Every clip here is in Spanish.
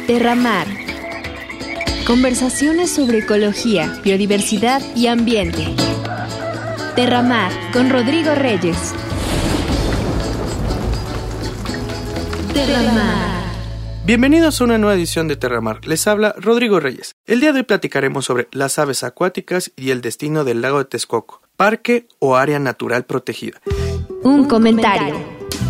Terramar. Conversaciones sobre ecología, biodiversidad y ambiente. Terramar con Rodrigo Reyes. Terramar. Bienvenidos a una nueva edición de Terramar. Les habla Rodrigo Reyes. El día de hoy platicaremos sobre las aves acuáticas y el destino del lago de Texcoco, parque o área natural protegida. Un comentario.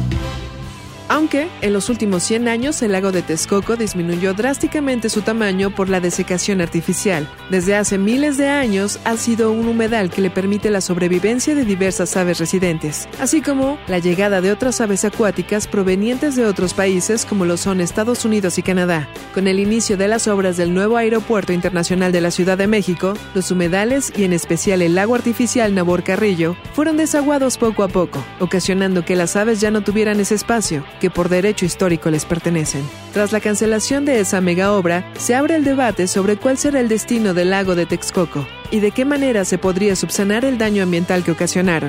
Aunque en los últimos 100 años el lago de Texcoco disminuyó drásticamente su tamaño por la desecación artificial, desde hace miles de años ha sido un humedal que le permite la sobrevivencia de diversas aves residentes, así como la llegada de otras aves acuáticas provenientes de otros países como lo son Estados Unidos y Canadá. Con el inicio de las obras del nuevo Aeropuerto Internacional de la Ciudad de México, los humedales y en especial el lago artificial Nabor Carrillo fueron desaguados poco a poco, ocasionando que las aves ya no tuvieran ese espacio que por derecho histórico les pertenecen. Tras la cancelación de esa mega obra, se abre el debate sobre cuál será el destino del lago de Texcoco y de qué manera se podría subsanar el daño ambiental que ocasionaron.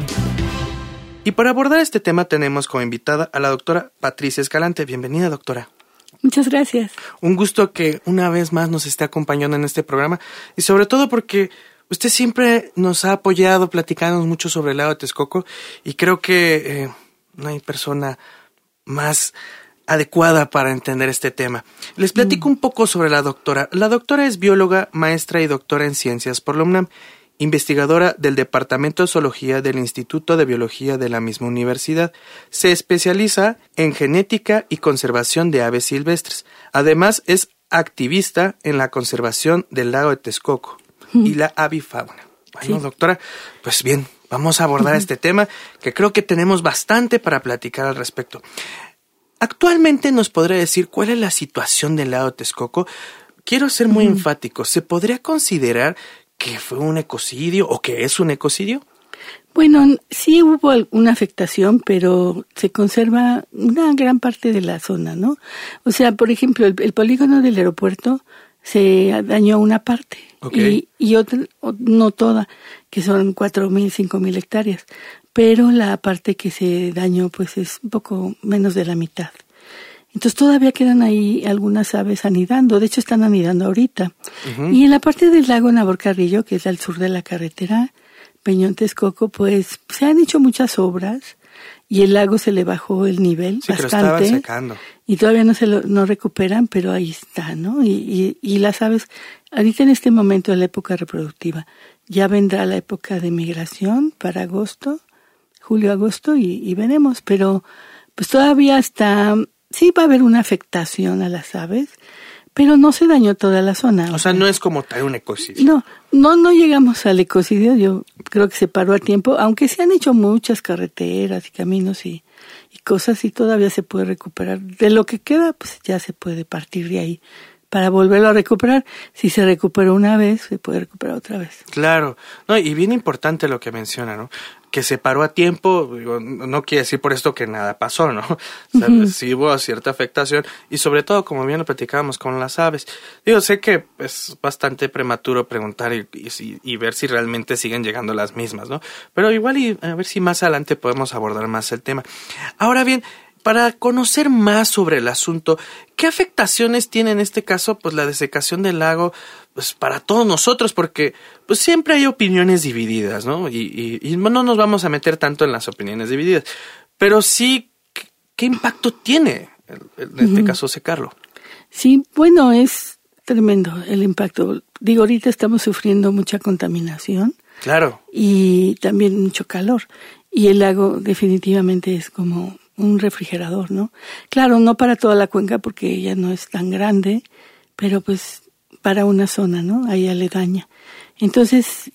Y para abordar este tema tenemos como invitada a la doctora Patricia Escalante. Bienvenida, doctora. Muchas gracias. Un gusto que una vez más nos esté acompañando en este programa y sobre todo porque usted siempre nos ha apoyado platicándonos mucho sobre el lago de Texcoco y creo que no hay persona más adecuada para entender este tema. Les platico un poco sobre la doctora. La doctora es bióloga, maestra y doctora en ciencias por la UNAM, investigadora del Departamento de Zoología del Instituto de Biología de la misma universidad. Se especializa en genética y conservación de aves silvestres. Además, es activista en la conservación del lago de Texcoco y la avifauna. Bueno, doctora, pues bien, vamos a abordar este tema que creo que tenemos bastante para platicar al respecto. Actualmente nos podría decir cuál es la situación del lago de Texcoco. Quiero ser muy enfático. ¿Se podría considerar que fue un ecocidio o que es un ecocidio? Bueno, sí hubo una afectación, pero se conserva una gran parte de la zona, ¿no? O sea, por ejemplo, el polígono del aeropuerto se dañó una parte. Okay. Y otra, no toda, que son 4,000, 5,000 hectáreas. Pero la parte que se dañó, pues es un poco menos de la mitad. Entonces todavía quedan ahí algunas aves anidando. De hecho, están anidando ahorita. Uh-huh. Y en la parte del lago Nabor Carrillo, que es al sur de la carretera Peñón-Texcoco, pues se han hecho muchas obras y el lago se le bajó el nivel bastante. Que lo estaban secando. Y todavía no recuperan, pero ahí está, ¿no? Y las aves, ahorita en este momento de la época reproductiva, ya vendrá la época de migración para agosto, julio-agosto, y veremos. Pero pues todavía sí va a haber una afectación a las aves, pero no se dañó toda la zona. O sea, no es como tal un ecocidio. No llegamos al ecocidio, yo creo que se paró a tiempo, aunque se han hecho muchas carreteras y caminos y cosas y todavía se puede recuperar. De lo que queda, pues ya se puede partir de ahí para volverlo a recuperar. Si se recuperó una vez, se puede recuperar otra vez. Claro, no, y bien importante lo que menciona, ¿no? Que se paró a tiempo, no quiere decir por esto que nada pasó, ¿no? O sea, sí hubo cierta afectación y sobre todo, como bien lo platicábamos con las aves. Sé que es bastante prematuro preguntar y ver si realmente siguen llegando las mismas, ¿no? Pero igual y a ver si más adelante podemos abordar más el tema. Ahora bien, para conocer más sobre el asunto, ¿qué afectaciones tiene en este caso pues la desecación del lago pues para todos nosotros? Porque pues siempre hay opiniones divididas, ¿no? Y no nos vamos a meter tanto en las opiniones divididas, pero sí, ¿qué impacto tiene en este caso secarlo? Sí, bueno, es tremendo el impacto. Digo, ahorita estamos sufriendo mucha contaminación. Claro. Y también mucho calor. Y el lago definitivamente es como un refrigerador, ¿no? Claro, no para toda la cuenca porque ella no es tan grande, pero pues para una zona, ¿no? Ahí aledaña. Entonces,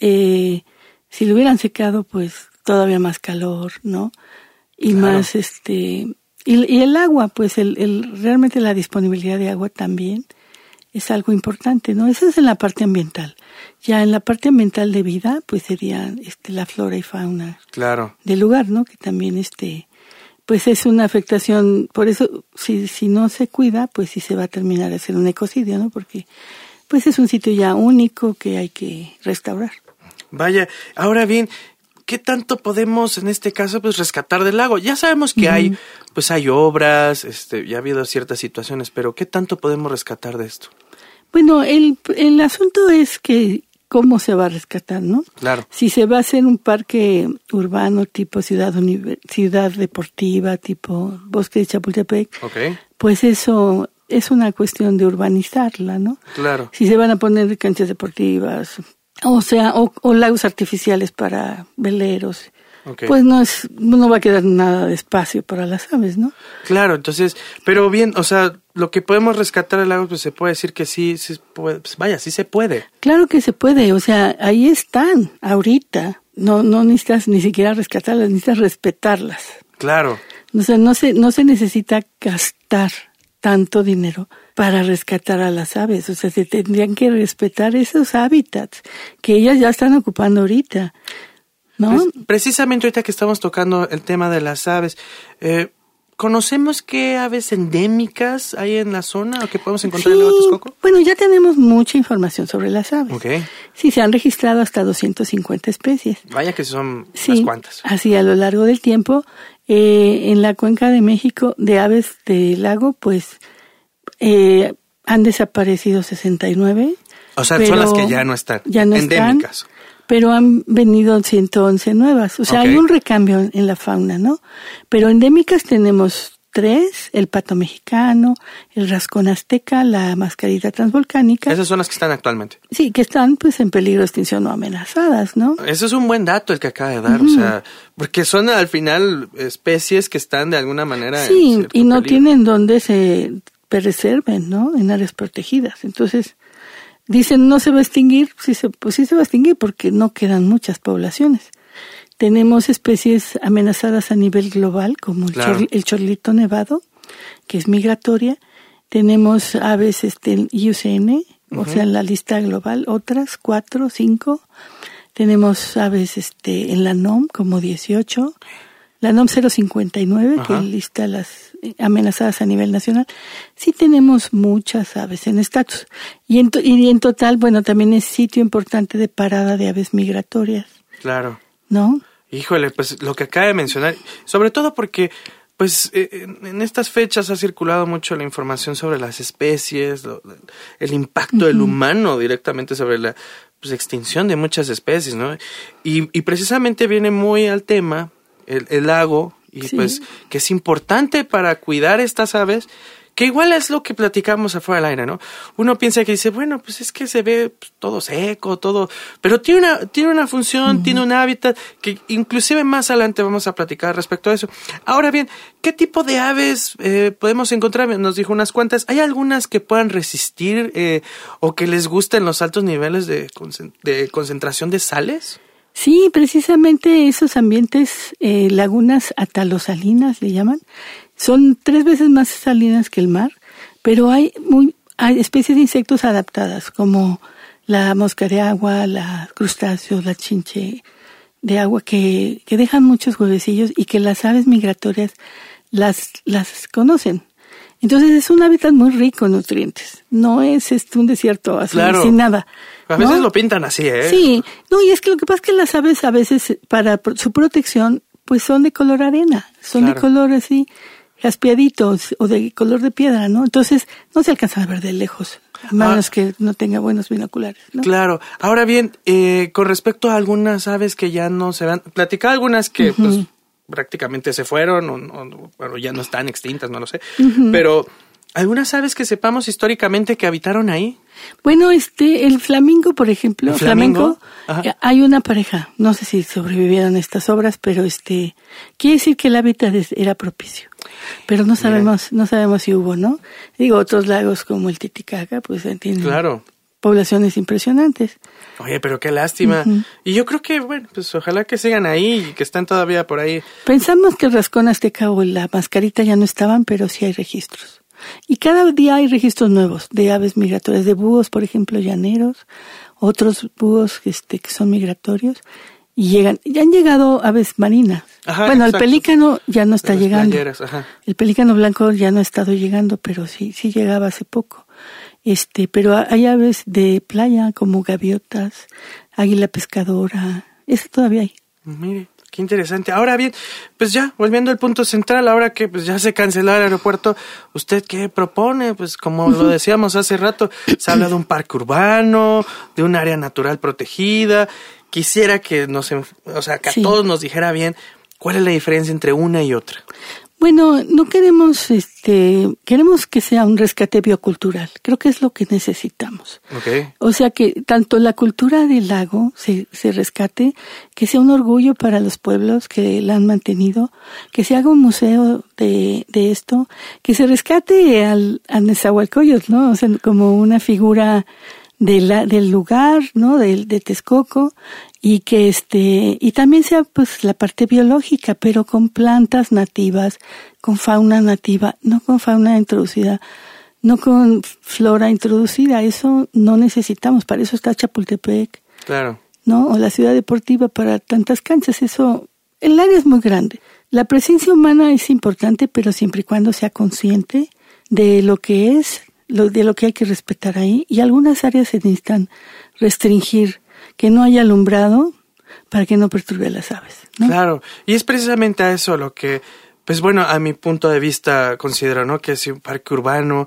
si lo hubieran secado, pues todavía más calor, ¿no? Y claro. Más y el agua, pues realmente la disponibilidad de agua también es algo importante, ¿no? Eso es en la parte ambiental. Ya en la parte ambiental de vida, pues sería la flora y fauna. Claro. Del lugar, ¿no? Que también pues es una afectación. Por eso, si no se cuida, pues sí se va a terminar a ser un ecocidio, ¿no? Porque pues es un sitio ya único que hay que restaurar. Vaya, ahora bien, ¿qué tanto podemos, en este caso, pues rescatar del lago? Ya sabemos que hay obras, ya ha habido ciertas situaciones, pero ¿qué tanto podemos rescatar de esto? Bueno, el asunto es que cómo se va a rescatar, ¿no? Claro. Si se va a hacer un parque urbano tipo ciudad deportiva, tipo Bosque de Chapultepec, pues eso es una cuestión de urbanizarla, ¿no? Claro. Si se van a poner canchas deportivas, o lagos artificiales para veleros, pues no va a quedar nada de espacio para las aves, ¿no? Claro, entonces, pero bien, o sea, lo que podemos rescatar del lago, pues se puede decir que sí se puede, pues vaya, sí se puede. Claro que se puede, o sea, ahí están, ahorita. No necesitas ni siquiera rescatarlas, necesitas respetarlas. Claro. O sea, no se necesita gastar tanto dinero para rescatar a las aves. O sea, se tendrían que respetar esos hábitats que ellas ya están ocupando ahorita, ¿no? Precisamente ahorita que estamos tocando el tema de las aves, ¿conocemos qué aves endémicas hay en la zona o que podemos encontrar en el lago Texcoco? Bueno, ya tenemos mucha información sobre las aves. Okay. Sí, se han registrado hasta 250 especies. Vaya que son unas cuantas. Así a lo largo del tiempo. En la cuenca de México de aves del lago, pues han desaparecido 69. O sea, son las que ya no están endémicas. Pero han venido 111 nuevas. O sea, hay un recambio en la fauna, ¿no? Pero endémicas tenemos 3, el pato mexicano, el rascón azteca, la mascarita transvolcánica. Esas son las que están actualmente. Sí, que están pues en peligro de extinción o amenazadas, ¿no? Eso es un buen dato el que acaba de dar, o sea, porque son al final especies que están de alguna manera en y no peligro. Tienen donde se preserven, ¿no? En áreas protegidas. Entonces, dicen no se va a extinguir, pues sí se va a extinguir porque no quedan muchas poblaciones. Tenemos especies amenazadas a nivel global, como el chorlito nevado, que es migratoria. Tenemos aves en IUCN, o sea, en la lista global, otras 4, 5. Tenemos aves en la NOM, como 18. La NOM 059, que lista las amenazadas a nivel nacional. Sí tenemos muchas aves en estatus. Y en total, bueno, también es sitio importante de parada de aves migratorias. Claro. ¿No? Híjole, pues lo que acaba de mencionar, sobre todo porque pues en estas fechas ha circulado mucho la información sobre las especies, el impacto del humano directamente sobre la extinción de muchas especies, ¿no? Y precisamente viene muy al tema el lago, y pues que es importante para cuidar estas aves, que igual es lo que platicamos afuera del aire, ¿no? Uno piensa que dice, bueno, pues es que se ve todo seco, todo, pero tiene una función, tiene un hábitat, que inclusive más adelante vamos a platicar respecto a eso. Ahora bien, ¿qué tipo de aves podemos encontrar? Nos dijo unas cuantas. ¿Hay algunas que puedan resistir o que les gusten los altos niveles de concentración de sales? Sí, precisamente esos ambientes, lagunas atalosalinas le llaman, son 3 veces más salinas que el mar, pero hay especies de insectos adaptadas, como la mosca de agua, la crustáceos, la chinche de agua, que dejan muchos huevecillos y que las aves migratorias las conocen. Entonces es un hábitat muy rico en nutrientes, no es un desierto así, sin nada. A veces lo pintan así, ¿eh? Sí, no, y es que lo que pasa es que las aves a veces, para su protección, pues son de color arena, son de color así, jaspeaditos o de color de piedra, ¿no? Entonces no se alcanza a ver de lejos, a menos que no tenga buenos binoculares, ¿no? Claro. Ahora bien, con respecto a algunas aves que ya no se van, platicaba algunas que pues prácticamente se fueron o ya no están extintas, no lo sé, pero ¿algunas aves que sepamos históricamente que habitaron ahí? Bueno, el flamingo, por ejemplo, flamenco, hay una pareja, no sé si sobrevivieron estas obras, pero quiere decir que el hábitat era propicio. Pero no sabemos si hubo, ¿no? Digo, otros lagos como el Titicaca, pues tienen poblaciones impresionantes. Oye, pero qué lástima. Y yo creo que, bueno, pues ojalá que sigan ahí y que están todavía por ahí. Pensamos que el rascón azteca o la mascarita ya no estaban, pero sí hay registros. Y cada día hay registros nuevos de aves migratorias, de búhos, por ejemplo, llaneros, otros búhos que son migratorios, y ya han llegado aves marinas. Bueno, el pelícano ya no está llegando. El pelícano blanco ya no ha estado llegando, pero sí llegaba hace poco. Pero hay aves de playa como gaviotas, águila pescadora, eso todavía hay. Mire, qué interesante. Ahora bien, pues ya, volviendo al punto central, ahora que pues ya se canceló el aeropuerto, ¿usted qué propone? Pues como lo decíamos hace rato, se habla de un parque urbano, de un área natural protegida. Quisiera que que a todos nos dijera bien cuál es la diferencia entre una y otra. Bueno, no queremos, queremos que sea un rescate biocultural. Creo que es lo que necesitamos. Okay. O sea, que tanto la cultura del lago se rescate, que sea un orgullo para los pueblos que la han mantenido, que se haga un museo de esto, que se rescate a Nezahualcóyotl, ¿no? O sea, como una figura del lugar, ¿no? De Texcoco, y que y también sea pues la parte biológica, pero con plantas nativas, con fauna nativa, no con fauna introducida, no con flora introducida. Eso no necesitamos, para eso está Chapultepec. Claro. ¿No? O la ciudad deportiva para tantas canchas. Eso, el área es muy grande. La presencia humana es importante, pero siempre y cuando sea consciente de lo que es, de lo que hay que respetar ahí, y algunas áreas se necesitan restringir, que no haya alumbrado para que no perturbe a las aves, ¿no? Claro, y es precisamente a eso lo que, pues bueno, a mi punto de vista considero, ¿no? Que es un parque urbano,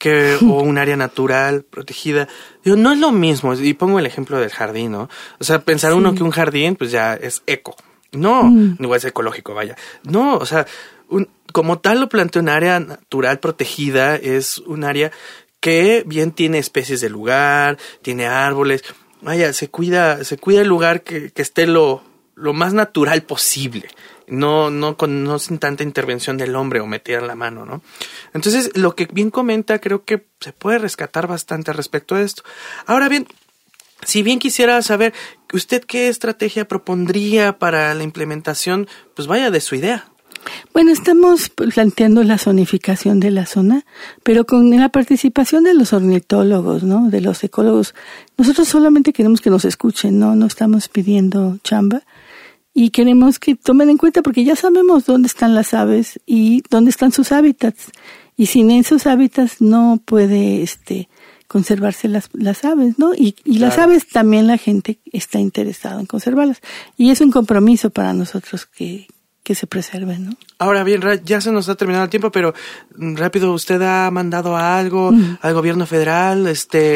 o un área natural protegida. Digo, no es lo mismo, y pongo el ejemplo del jardín, ¿no? O sea, pensar uno que un jardín, pues ya es eco. No, no es ecológico, vaya. No, o sea, como tal lo plantea un área natural protegida, es un área que bien tiene especies del lugar, tiene árboles. Vaya, se cuida el lugar que esté lo más natural posible, no sin tanta intervención del hombre o meter la mano, ¿no? Entonces, lo que bien comenta, creo que se puede rescatar bastante respecto a esto. Ahora bien, si bien quisiera saber, ¿usted qué estrategia propondría para la implementación, pues vaya, de su idea? Bueno, estamos planteando la zonificación de la zona, pero con la participación de los ornitólogos, ¿no? De los ecólogos. Nosotros solamente queremos que nos escuchen, no estamos pidiendo chamba, y queremos que tomen en cuenta, porque ya sabemos dónde están las aves y dónde están sus hábitats, y sin esos hábitats no puede conservarse las aves, ¿no? Y claro, las aves también la gente está interesada en conservarlas, y es un compromiso para nosotros que se preserven, ¿no? Ahora bien, ya se nos ha terminado el tiempo, pero rápido, ¿usted ha mandado algo al gobierno federal?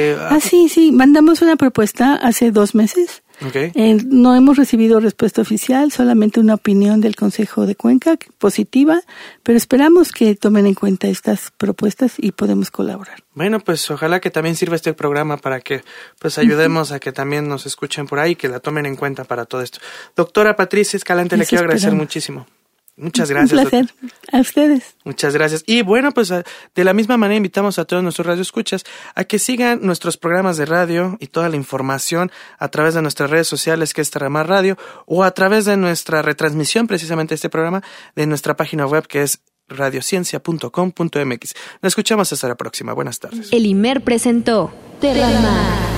Sí, mandamos una propuesta hace 2 meses. Okay. No hemos recibido respuesta oficial, solamente una opinión del Consejo de Cuenca, positiva, pero esperamos que tomen en cuenta estas propuestas y podemos colaborar. Bueno, pues ojalá que también sirva este programa para que pues ayudemos a que también nos escuchen por ahí y que la tomen en cuenta para todo esto. Doctora Patricia Escalante, le quiero agradecer muchísimo. Muchas gracias. Un placer. A ustedes. Muchas gracias. Y bueno, pues de la misma manera invitamos a todos nuestros radioescuchas a que sigan nuestros programas de radio y toda la información a través de nuestras redes sociales, que es Terramar Radio, o a través de nuestra retransmisión precisamente de este programa de nuestra página web, que es radiociencia.com.mx. Nos escuchamos hasta la próxima. Buenas tardes. El IMER presentó Terramar.